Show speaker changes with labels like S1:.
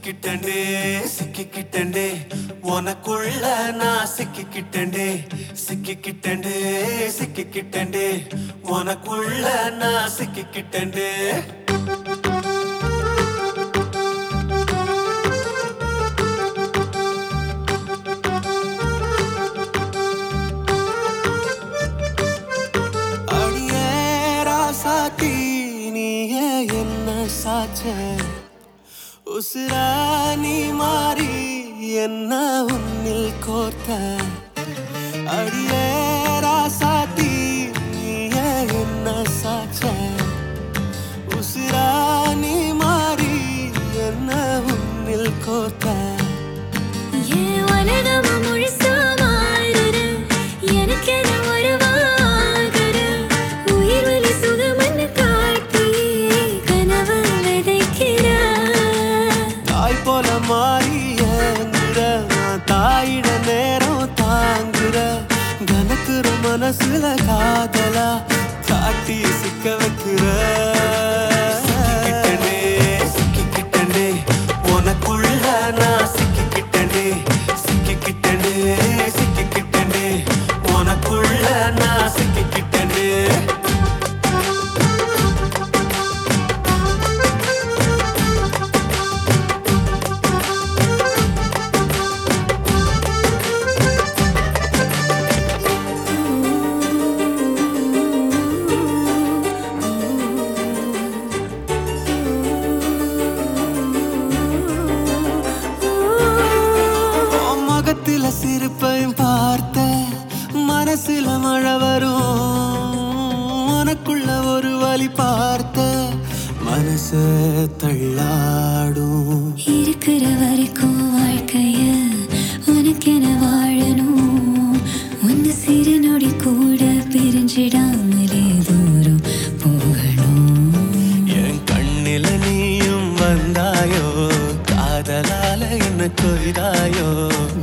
S1: சிக்கிக்கிட்டண்டே சிக்கிக்கிட்டண்டே உனக்குள்ள நான் சிக்கிக்கிட்டண்டே சிக்கிக்கிட்டண்டே சிக்கிக்கிட்டண்டே உனக்குள்ள நான் சிக்கிக்கிட்டண்டே அடியே ராசாத்தி நீயே என்ன சாச்ச உசுரா நீ மாறி என்ன உன்னில் கோர்த்த அடியே ராசாத்தி நீயே என்ன சாச்ச உசுரா நீ மாறி என்ன உன்னில் கோர்த்த தாயிட நேரம் தாங்குற கனக்குற மனசுல காதலா காட்டி சிக்க வைக்கிற சிக்கிக்கிட்டே சிக்கிக்கிட்டே உனக்குள்ள நான் சிக்கிக்கிட்டே சிக்கிக்கிட்டே சிக்கிக்கிட்டே உனக்குள்ள நான் சிக்கிக்கிட்டே சிரிப்பையும் பார்த்த மனசுல மழை வரும் உனக்குள்ள ஒரு வழி பார்த்த மனச தள்ளாடும்
S2: இருக்கிற வரைக்கும் வாழ்க்கைய உனக்கென வாழணும் ஒன்னு சிறு நொடி கூட பிரிஞ்சிடாமலே தூரம் போகணும்
S1: என் கண்ணில நீயும் வந்தாயோ காதலால என்ன கொய்தாயோ